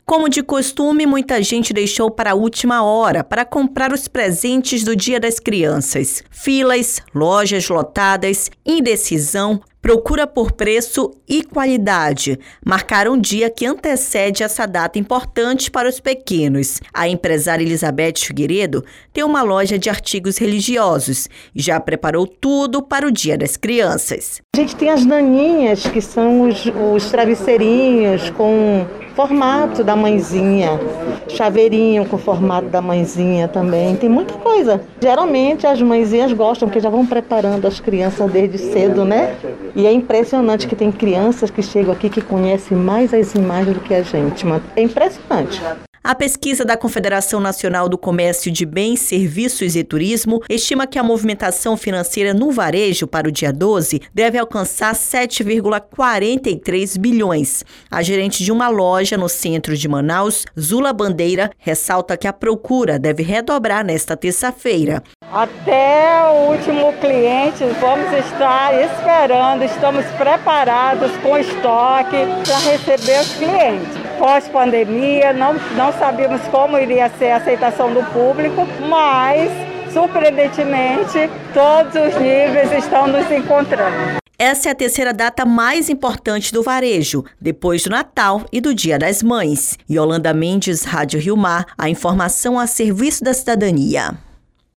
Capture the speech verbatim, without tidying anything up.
Como de costume, muita gente deixou para a última hora para comprar os presentes do Dia das Crianças. Filas, lojas lotadas, indecisão, procura por preço e qualidade marcaram um dia que antecede essa data importante para os pequenos. A empresária Elizabeth Figueiredo tem uma loja de artigos religiosos e já preparou tudo para o Dia das Crianças. A gente tem as naninhas, que são os, os travesseirinhos com formato da mãezinha, chaveirinho com formato da mãezinha também, tem muita coisa. Geralmente as mãezinhas gostam, porque já vão preparando as crianças desde cedo, né? E é impressionante que tem crianças que chegam aqui que conhecem mais as imagens do que a gente, mas é impressionante. A pesquisa da Confederação Nacional do Comércio de Bens, Serviços e Turismo estima que a movimentação financeira no varejo para o dia doze deve alcançar sete vírgula quarenta e três bilhões. A gerente de uma loja no centro de Manaus, Zula Bandeira, ressalta que a procura deve redobrar nesta terça-feira. Até o último cliente, vamos estar esperando, estamos preparados com estoque para receber os clientes. Pós-pandemia, não, não sabíamos como iria ser a aceitação do público, mas, surpreendentemente, todos os níveis estão nos encontrando. Essa é a terceira data mais importante do varejo, depois do Natal e do Dia das Mães. Yolanda Mendes, Rádio Rio Mar, a informação a serviço da cidadania.